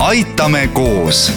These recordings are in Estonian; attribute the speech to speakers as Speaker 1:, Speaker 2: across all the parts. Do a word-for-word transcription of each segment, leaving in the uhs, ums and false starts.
Speaker 1: aitame koos.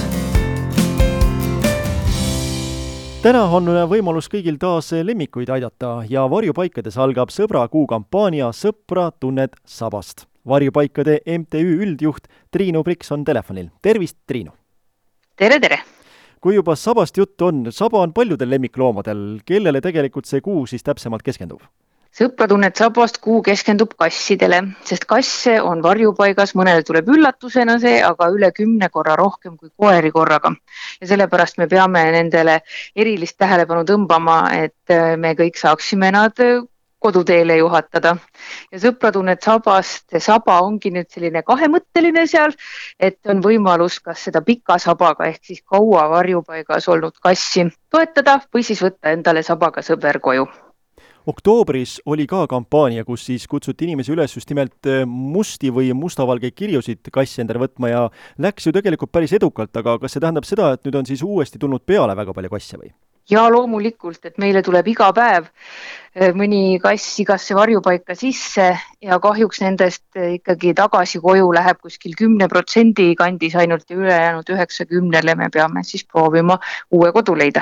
Speaker 2: Täna on võimalus kõigil taas lemmikuid aidata ja varjupaikades algab Sõbra kuu kampaania Sõpra tunned sabast. Varjupaikade M T Ü üldjuht Triinu Priks on telefonil. Tervist, Triinu!
Speaker 3: Tere, tere!
Speaker 2: Kui juba sabast jutt on, saba on paljudel lemmikloomadel, kellele tegelikult see kuu siis täpsemalt keskendub?
Speaker 3: Sõpra tunned sabast kuu keskendub kassidele, sest kasse on varjupaigas, mõnele tuleb üllatusena see, aga üle kümne korra rohkem kui koeri korraga. Ja sellepärast me peame nendele erilist tähelepanu tõmbama, et me kõik saaksime nad koduteele juhatada. Ja Sõpra tunned sabast, saba ongi nüüd selline kahemõtteline seal, et on võimalus kas seda pika sabaga ehk siis kaua varjupaigas olnud kassi toetada või siis võtta endale sabaga sõber koju.
Speaker 2: Oktoobris oli ka kampaania, kus siis kutsuti inimesi üles just nimelt musti või mustavalgeid kirjusid kassi endale võtma ja läks ju tegelikult päris edukalt, aga kas see tähendab seda, et nüüd on siis uuesti tulnud peale väga palju kasse või?
Speaker 3: Ja loomulikult, et meile tuleb iga päev mõni kass igasse varjupaika sisse ja kahjuks nendest ikkagi tagasi koju läheb kuskil kümne protsendi kandis ainult ja ülejäänud üheksakümnele me peame siis proovima uue kodu leida.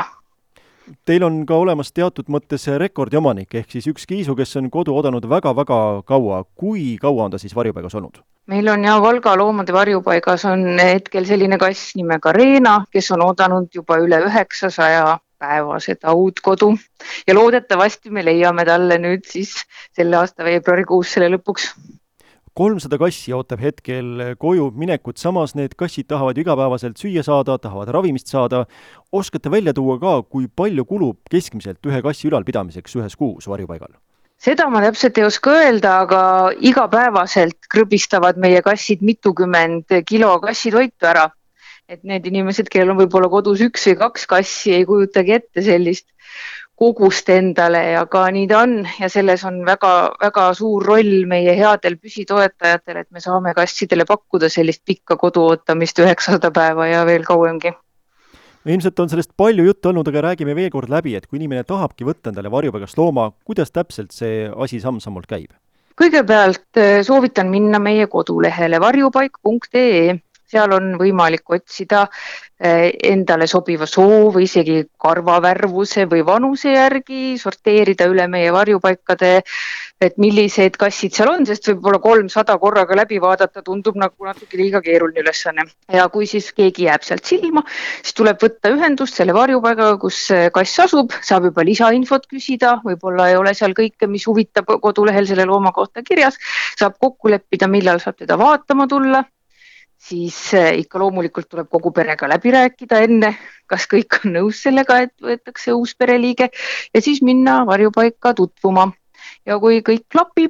Speaker 2: Teil on ka olemas teatud mõttes rekordiomanik, ehk siis üks kiisu, kes on kodu oodanud väga-väga kaua. Kui kaua on ta siis varjupaigas olnud?
Speaker 3: Meil on ja Valga loomade varjupaigas on hetkel selline kass nimega Reena, kes on oodanud juba üle üheksasaja päeva seda uut kodu ja loodetavasti me leiame talle nüüd siis selle aasta veebruarikuus selle lõpuks.
Speaker 2: kolmsada kassi ootab hetkel koju minekut, samas need kassid tahavad igapäevaselt süüa saada, tahavad ravimist saada. Oskate välja tuua ka, kui palju kulub keskmiselt ühe kassi ülalpidamiseks ühes kuus varjupaigal?
Speaker 3: Seda ma täpselt ei oska öelda, aga igapäevaselt krõbistavad meie kassid mitukümmend kilo kassitoitu ära. Et need inimesed, kellel on võib-olla kodus üks või kaks kassi, ei kujutagi ette sellist kogust endale ja ka nii ta on ja selles on väga, väga suur roll meie headel püsitoetajatel, et me saame kassidele pakkuda sellist pikka kodu ootamist üheksasada päeva ja veel kauemgi.
Speaker 2: Ilmselt on sellest palju juttu olnud, aga räägime veel kord läbi, et kui inimene tahabki võtta endale varjupaigast looma, kuidas täpselt see asi samm-sammult käib?
Speaker 3: Kõigepealt soovitan minna meie kodulehele varjupaik punkt ee. Seal on võimalik otsida endale sobiva soo või isegi karvavärvuse või vanuse järgi, sorteerida üle meie varjupaikade, et millised kassid seal on, sest võib-olla kolmsada korraga läbi vaadata tundub nagu natuke liiga keeruline ülesanne. Ja kui siis keegi jääb sealt silma, siis tuleb võtta ühendust selle varjupaigaga, kus kass asub, saab juba lisainfot küsida, võib-olla ei ole seal kõike, mis huvitab kodulehel selle looma kohta kirjas, saab kokku leppida, millal saab teda vaatama tulla. Siis ikka loomulikult tuleb kogu perega läbi rääkida enne, kas kõik on nõus sellega, et võetakse uus pereliige ja siis minna varjupaika tutvuma. Ja kui kõik klapib,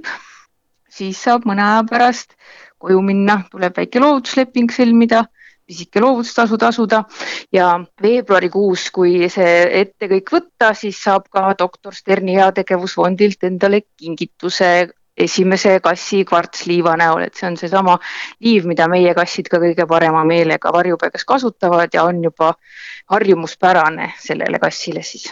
Speaker 3: siis saab mõne aja pärast koju minna, tuleb väike loovutusleping sõlmida, pisike loovutustasu tasuda ja veebruarikuus, kui see ette kõik võtta, siis saab ka doktor Sterni heategevusfondilt endale kingituse esimese kassi kvartsliiva näol, et see on see sama liiv, mida meie kassid ka kõige parema meelega varjupaigas kasutavad ja on juba harjumuspärane sellele kassile siis.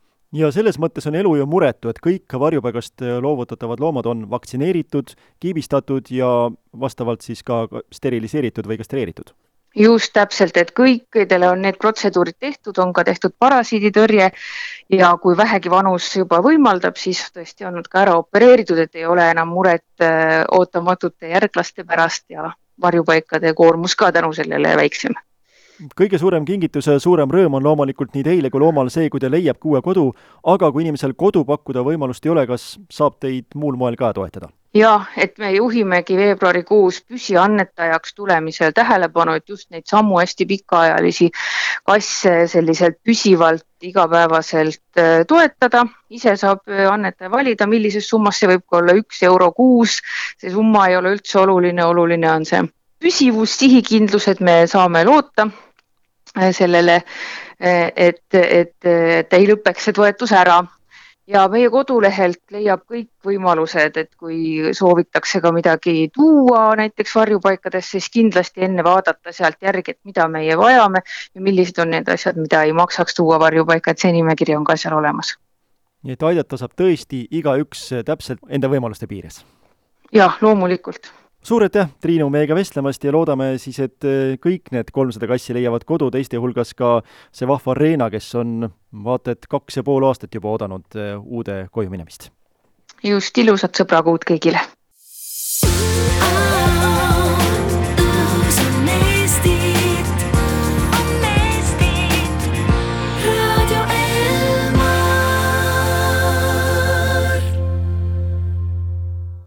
Speaker 2: Ja selles mõttes on elu ju muretu, et kõik varjupaigast loovutatavad loomad on vaktsineeritud, kiibistatud ja vastavalt siis ka steriliseeritud või kastreeritud.
Speaker 3: Just täpselt, et kõikidele on need protseduurid tehtud, on ka tehtud parasiiditõrje ja kui vähegi vanus juba võimaldab, siis tõesti on nad ka ära opereeritud, et ei ole enam muret ootamatute järglaste pärast ja varjupaikade koormus ka tänu sellele väiksem.
Speaker 2: Kõige suurem kingituse suurem rõõm on loomulikult nii teile kui loomal see, kui te leiab uue kodu, aga kui inimesel kodu pakkuda võimalust ei ole, kas saab teid muul moel ka toetada?
Speaker 3: Ja, et me juhimegi veebruarikuus püsiannetajaks tulemisel tähelepanu, et just neid samu hästi pikaajalisi kasse selliselt püsivalt igapäevaselt toetada. Ise saab annetaja valida, millises summas see võib olla üks euro kuus. See summa ei ole üldse oluline, oluline on see püsivus, sihikindlus, et me saame loota sellele, et, et, et ei lõpeks see toetus ära. Ja meie kodulehelt leiab kõik võimalused, et kui soovitakse ka midagi tuua näiteks varjupaikadesse, siis kindlasti enne vaadata sealt järgi, et mida meie vajame ja millised on need asjad, mida ei maksaks tuua varjupaika, et see nimekiri on ka seal olemas.
Speaker 2: Nii et aidata saab tõesti igaüks täpselt enda võimaluste piires.
Speaker 3: Jah, loomulikult.
Speaker 2: suur aitäh, Triinu, meiega vestlemast ja loodame siis, et kõik need kolmsada kassi leiavad kodu, teiste hulgas ka see vahva Reena, kes on vaata et kaks ja pool aastat juba oodanud uude koju minemist.
Speaker 3: Just ilusat sõbrakuud kõigile!